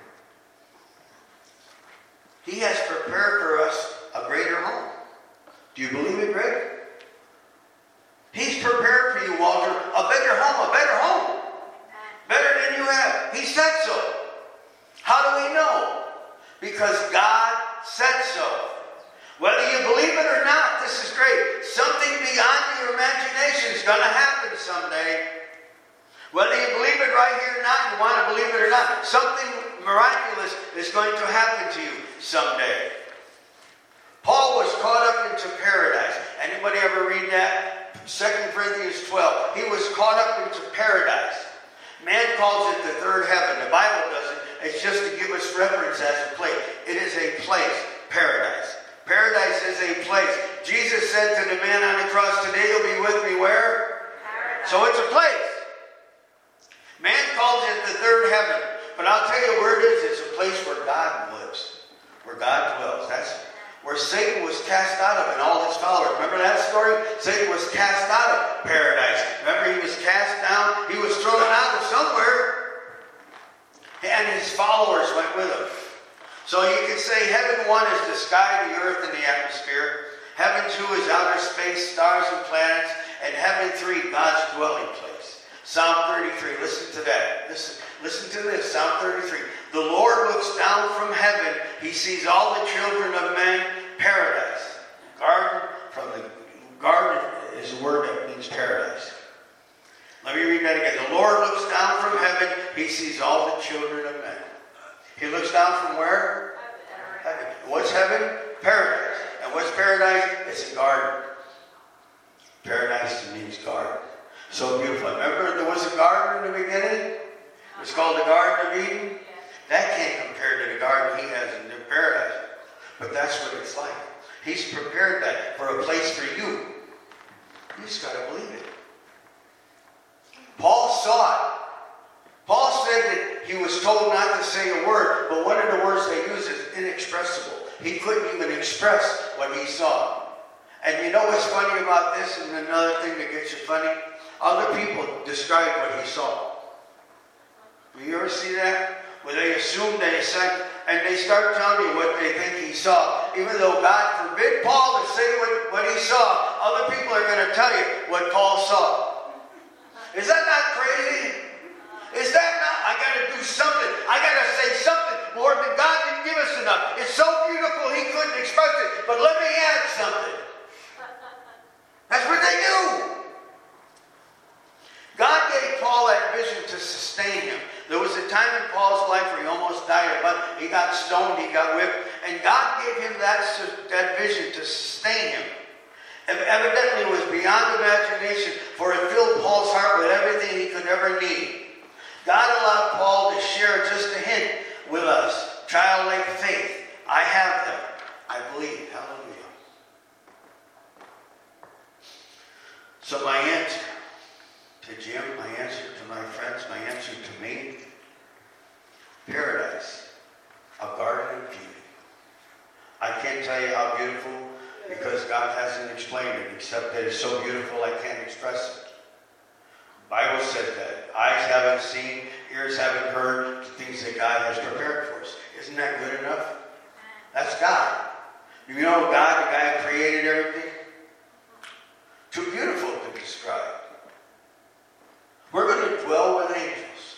He has prepared for us a greater home. Do you believe it, Greg? He's prepared for you, Walter, a bigger home, a better home. Better than you have. He said so. How do we know? Because God said so. Whether you believe it or not, this is great. Something beyond your imagination is going to happen someday. Whether you believe it right here or not, you want to believe it or not, something miraculous is going to happen to you someday. Paul was caught up into paradise. Anybody ever read that? 2 Corinthians 12. He was caught up into paradise. Man calls it the third heaven. The Bible doesn't. It's just to give us reference as a place. It is a place. Paradise. Paradise is a place. Jesus said to the man on the cross, today you'll be with me where? Paradise. So it's a place. Man calls it the third heaven. But I'll tell you where it is. It's a place where God lives. Where God dwells. That's where Satan was cast out of and all his followers. Remember that story? Satan was cast out of paradise. Remember he was cast down? He was thrown out of somewhere. And his followers went with him. So you can say heaven 1 is the sky, the earth, and the atmosphere. Heaven 2 is outer space, stars and planets. And heaven 3, God's dwelling place. Psalm 33, listen to that. Listen to this, Psalm 33. The Lord looks down from heaven. He sees all the children of men. Paradise. Garden is a word that means paradise. Let me read that again. The Lord looks down from heaven. He sees all the children of men. He looks down from where? Heaven. What's heaven? Paradise. And what's paradise? It's a garden. Paradise means garden. So beautiful. Remember there was a garden in the beginning? It was called the Garden of Eden. That can't compare to the garden he has in paradise. But that's what it's like. He's prepared that for a place for you. You just got to believe it. Paul saw it. Paul said that he was told not to say a word, but one of the words they use is inexpressible. He couldn't even express what he saw. And you know what's funny about this, and another thing that gets you funny? Other people describe what he saw. Do you ever see that? Where they assume they said, and they start telling you what they think he saw. Even though God forbid Paul to say what he saw, other people are going to tell you what Paul saw. Is that not crazy? Is that not, I got to do something. I got to say something more than God didn't give us enough. It's so beautiful he couldn't express it, but let me add something. That's what they do. God gave Paul that vision to sustain him. There was a time in Paul's life where he almost died, but he got stoned, he got whipped, and God gave him that vision to sustain him. And evidently it was beyond imagination, for it filled Paul's heart with everything he could ever need. God allowed Paul to share just a hint with us. Childlike faith. I have them. I believe. Hallelujah. So my answer to Jim, my answer to my friends, my answer to me, paradise, a garden of beauty. I can't tell you how beautiful, because God hasn't explained it, except that it's so beautiful I can't express it. The Bible says that eyes haven't seen, ears haven't heard the things that God has prepared for us. Isn't that good enough? That's God. You know God, the guy who created everything? Too beautiful to describe. We're going to dwell with angels.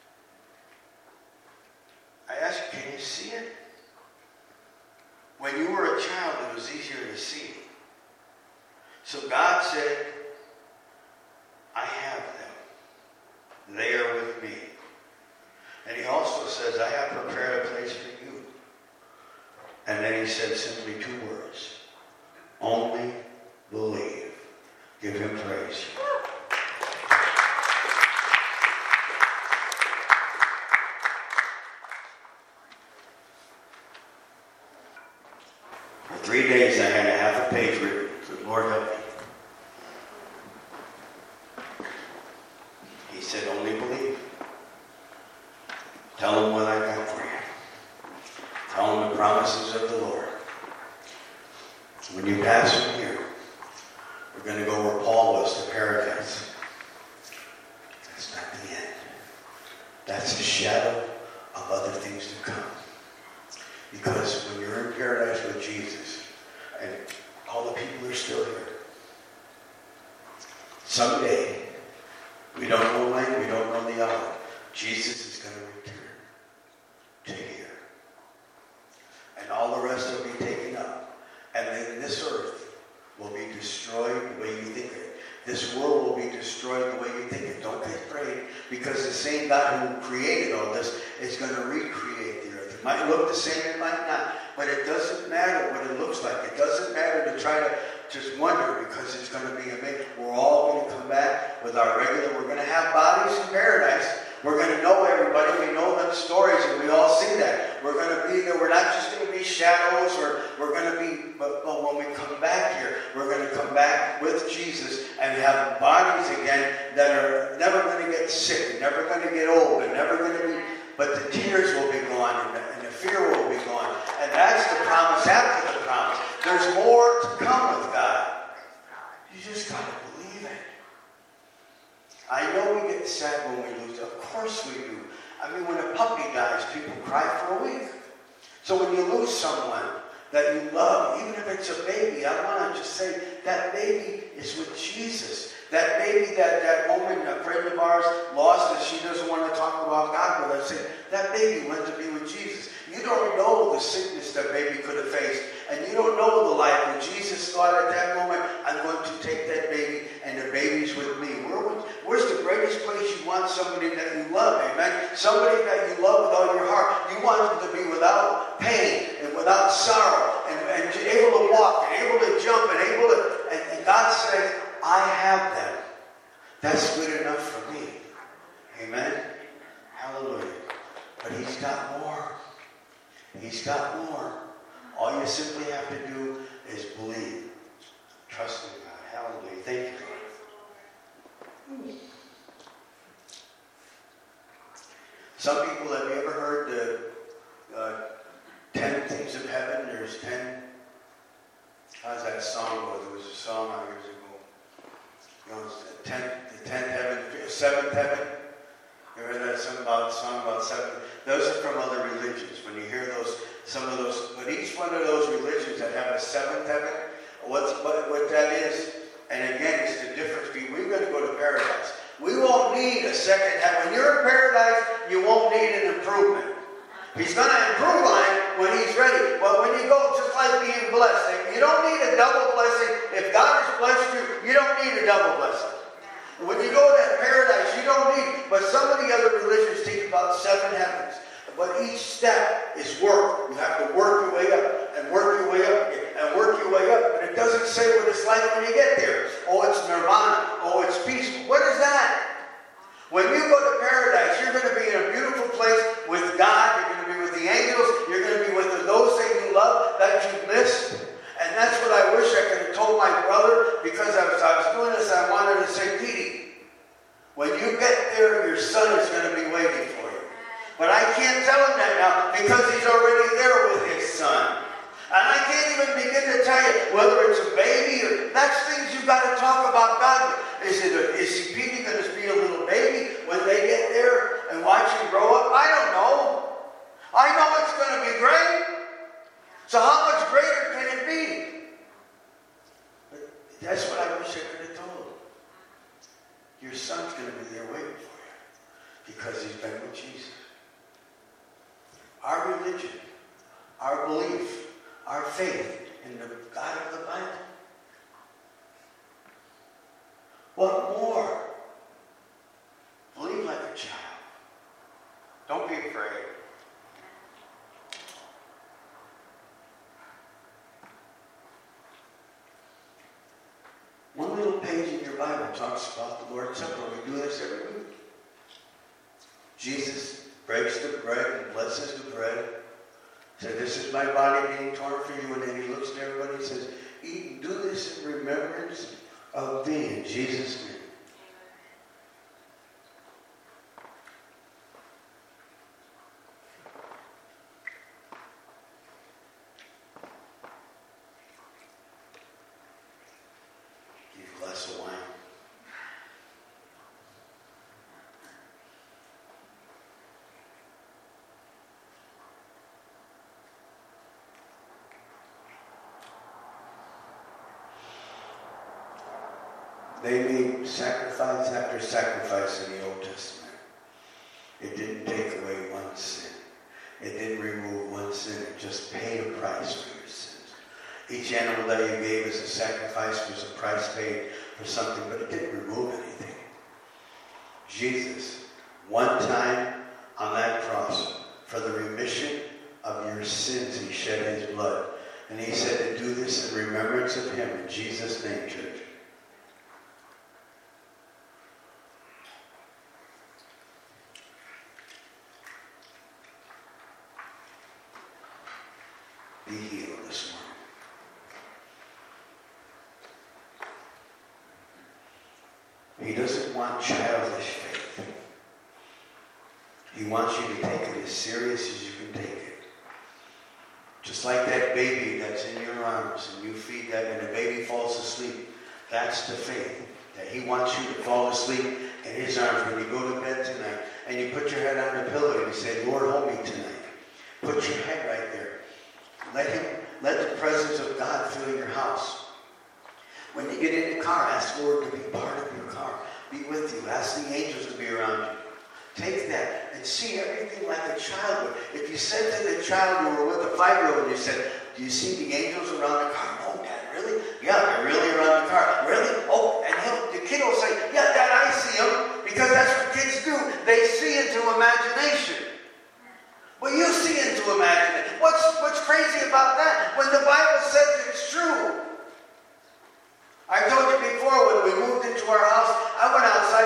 I ask you, can you see it? When you were a child, it was easier to see. So God said, I have them. They are with me. And he also says, I have prepared a place for you. And then he said simply 2 words. Only believe. Give him praise. For 3 days I had a half a page written. Good Lord help me. He said, only believe. Tell him what I got for you. Tell him the promises of the Lord. When you pass from here, we're going to go where Paul was, to paradise. That's not the end. That's the shadow of other things to come. Because when you're in paradise with Jesus, and all the people are still here, someday, we don't know when, we don't know the hour, Jesus is going to return to here. And all the rest will be taken up. And then this earth will be destroyed the way you think it. This world will be destroyed the way you think it. Don't get afraid, because the same God who created all this is going to recreate the earth. It might look the same, it might not. But it doesn't matter what it looks like. It doesn't matter to try to just wonder, because it's going to be amazing. We're all going to come back with our regular, we're going to have bodies in paradise. We're going to know everybody. We know them stories, and we all see that. We're going to be there. We're not just going to be shadows, or we're going to be, but when we come back here, we're going to come back with Jesus and have bodies again that are never going to get sick, never going to get old, and never going to be, but the tears will be gone, and the fear will be gone. And that's the promise after the promise. There's more to come with God. You just got to believe it. I know we get sad when we lose. Of course we do. I mean, when a puppy dies, people cry for a week. So when you lose someone that you love, even if it's a baby, I want to just say that baby is with Jesus. That baby, that woman, a friend of ours, lost and she doesn't want to talk about God with us. That baby went to be with Jesus. You don't know the sickness that baby could have faced. And you don't know the life. And Jesus thought at that moment, I'm going to take that baby, and the baby's with me. Where's the greatest place you want somebody that you love? Amen? Somebody that you love with all your heart. You want them to be without pain and without sorrow, and able to walk and able to jump and able to. And God said, I have them. That's good enough for me. Amen? Hallelujah. But he's got more. He's got more. All you simply have to do is believe. Trust in God. Hallelujah. Thank you. Some people, have you ever heard the 10 things of heaven? There's 10. How's that song go? There was a song years ago. You know, the 10th heaven, 7th heaven. You heard that song about 7? Those are from other religions. When you hear some of those, but each one of those religions that have a 7th heaven, what that is, and again, it's the difference between, we're going to go to paradise. We won't need a second heaven. When you're in paradise, you won't need an improvement. He's going to improve on it when he's ready. But when you go, just like being blessed, you don't need a double blessing. If God has blessed you, you don't need a double blessing. When you go to paradise, you don't need, but some of the other religions teach about 7 heavens. But each step is work. You have to work your way up, and work your way up, and work your way up. But it doesn't say what it's like when you get there. Oh, it's nirvana. Oh, it's peaceful. What is that? When you go to paradise, you're going to be in a beautiful place with God. You're going to be with the angels. You're going to be with those that you love that you missed. And that's what I wish I could have told my brother, because as I was doing this, I wanted to say, Petey, when you get there, your son is going to be waiting for you. But I can't tell him that now because he's already there with his son. And I can't even begin to tell you whether it's a baby or that's things you've got to talk about God. Is Petey going to be a little baby when they get there and watch him grow up? I don't know. I know it's going to be great. So how much greater can it be? But that's what I wish I could have told him. Your son's going to be there waiting for you because he's been with Jesus. Our religion, our belief, our faith in the God of the Bible. What more? Believe like a child. Don't be afraid. One little page in your Bible talks about the Lord's Supper. We do this every week. Jesus breaks the bread and blesses the bread. Said, this is my body being torn for you. And then he looks at everybody and says, eat and do this in remembrance of me, in Jesus' name. Give a glass of wine. They made sacrifice after sacrifice in the Old Testament. It didn't take away one sin. It didn't remove one sin. It just paid a price for your sins. Each animal that you gave as a sacrifice was a price paid for something, but it didn't remove anything. Jesus, one time on that cross, for the remission of your sins, he shed his blood. And he said to do this in remembrance of him, in Jesus' name, church. Be healed this morning. He doesn't want childish faith. He wants you to take it as serious as you can take it. Just like that baby that's in your arms and you feed that and the baby falls asleep. That's the faith that he wants you to fall asleep in his arms when you go to bed tonight and you put your head on the pillow and you say, Lord, hold me tonight. Put your head right there. Let the presence of God fill your house. When you get in the car, ask the Lord to be part of your car. Be with you. Ask the angels to be around you. Take that and see everything like a child would. If you said to the child, you were with a 5-year-old, and you said, do you see the angels around the car? Oh, Dad, really? Yeah, they're really around the car. Really? Oh, and the kid will say, yeah, Dad, I see them. Because that's what kids do. They see into imagination. Well, you see into imagination. What's crazy about that? When the Bible says it's true. I told you before, when we moved into our house, I went outside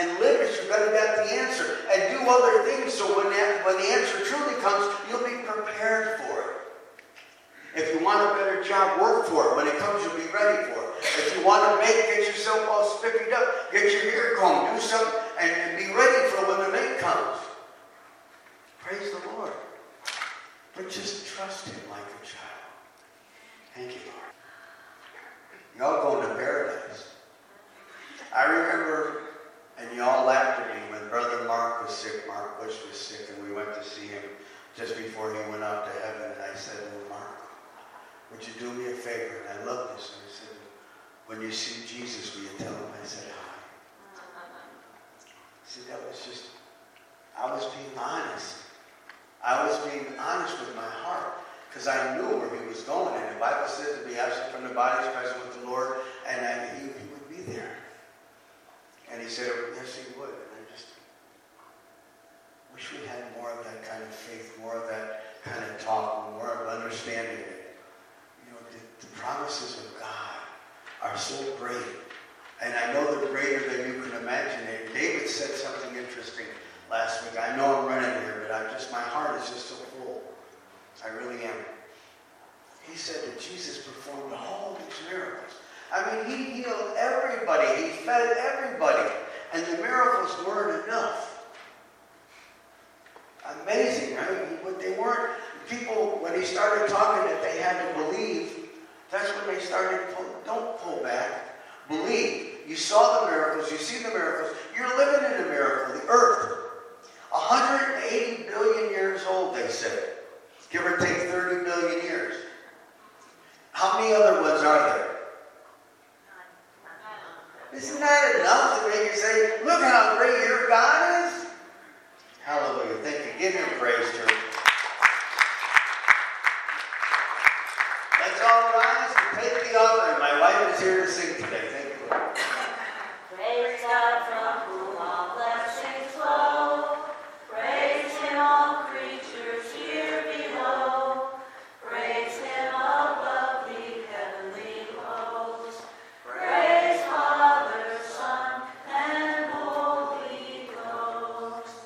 and live as you're going to get the answer. And do other things so when the answer truly comes, you'll be prepared for it. If you want a better job, work for it. When it comes, you'll be ready for it. If you want to get yourself all spickied up, get your hair combed, do something, and be ready for when the mate comes. Praise the Lord. But just trust Him like a child. Thank you, Lord. Y'all going to paradise. I remember, and y'all laughed at me when Brother Mark was sick. Mark Bush was sick, and we went to see him just before he went out to heaven. And I said, well, Mark, would you do me a favor? And I love this. And I said, when you see Jesus, will you tell him I said hi? See, that was just, I was being honest. I was being honest with my heart. Because I knew where he was going. And the Bible says to be absent from the body is present with the Lord. And he would be there. And he said, yes, he would. And I just wish we had more of that kind of faith, more of that kind of talk, more of understanding it. You know, the promises of God are so great. And I know they're greater than you can imagine. And David said something interesting last week. I know I'm running here, but my heart is just so full. I really am. He said that Jesus performed all these miracles. I mean, he healed everybody. He fed everybody. And the miracles weren't enough. Amazing, right? But they weren't. People, when he started talking that they had to believe, that's when they started, don't pull back. Believe. You saw the miracles. You see the miracles. You're living in a miracle. The earth. 180 billion years old, they said. Give or take 30 billion years. How many other ones are there? Isn't that enough to make you say, look how great your God is? Hallelujah. Thank you. Give him praise, church. Let's all rise and take the offering. My wife is here to sing today. Thank you, Lord. Praise God from whom all blessings flow. Praise Him, all creatures here below. Praise Him above the heavenly host. Praise Father, Son, and Holy Ghost.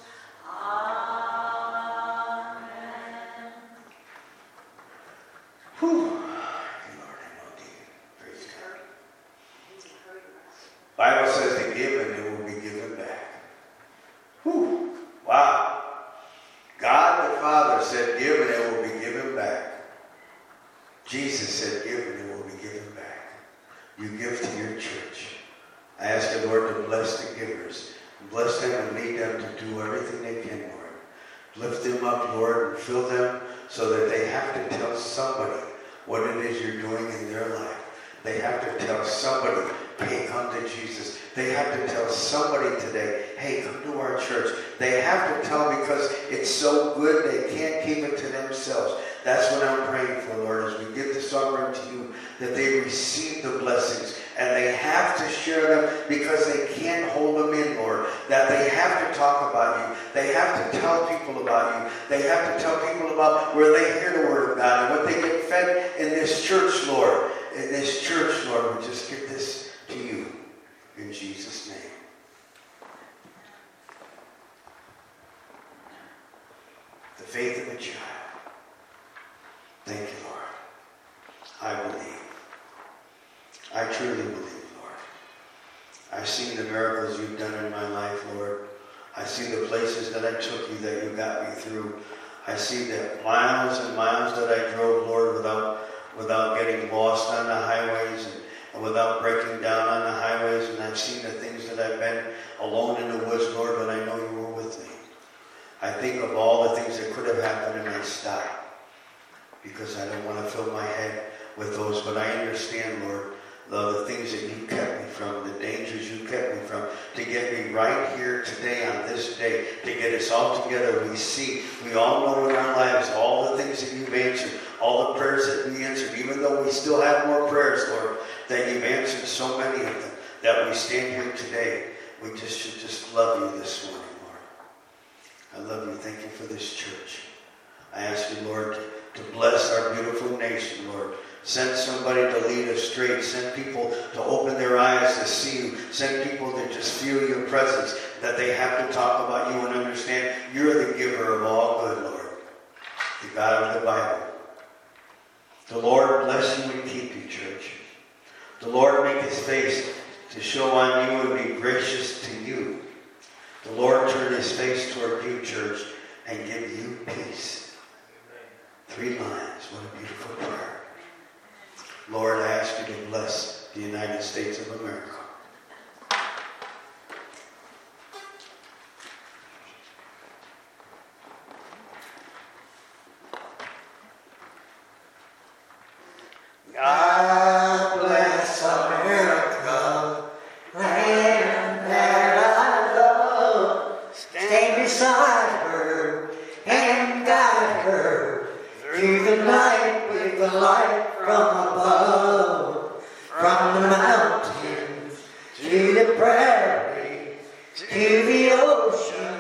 Amen. Whew. Lord, I know thee. Praise God. Bible says to give and it will be given back. Whew. Wow. God the Father said give and it will be given back. Jesus said give and it will be given back. You give to your church. I ask the Lord to bless the givers. Bless them and lead them to do everything they can, Lord. Lift them up, Lord, and fill them so that they have to tell somebody what it is you're doing in their life. They have to tell somebody, hey, come to Jesus. They have to tell somebody today, hey, come to our church. They have to tell because it's so good they can't keep it to themselves. That's what I'm praying for, Lord, as we give this offering to you, that they receive the blessings and they have to share them because they can't hold them in, Lord. That they have to talk about you. They have to tell people about you. They have to tell people about where they hear the word of God and what they get fed in this church, Lord. In this church, Lord, we just give this to you in Jesus' name. The faith of a child. Thank you, Lord. I believe. I truly believe, Lord. I've seen the miracles you've done in my life, Lord. I see the places that I took you, that you got me through. I see the miles and miles that I drove, Lord, without getting lost on the highways and without breaking down on the highways. And I've seen the things that I've been alone in the woods, Lord, but I know you were with me. I think of all the things that could have happened and I stop because I don't want to fill my head with those. But I understand, Lord, the things that you kept me from, the dangers you kept me from, to get me right here today on this day, to get us all together. We all know in our lives all the things that you've answered, all the prayers that we answered, even though we still have more prayers, Lord, that you've answered so many of them, that we stand here today. We just should just love you this morning, Lord. I love you. Thank you for this church. I ask you, Lord, to bless our beautiful nation, Lord, Send somebody to lead us straight. Send people to open their eyes to see you. Send people to just feel your presence, that they have to talk about you and understand you're the giver of all good, Lord. The God of the Bible. The Lord bless you and keep you, church. The Lord make his face to show on you and be gracious to you. The Lord turn his face toward you, church, and give you peace. 3 lines. What a beautiful prayer. Lord, I ask you to bless the United States of America. God bless America, land that I love. Stand beside her and guide her through the night with the light from above. From the mountains to the prairie to the ocean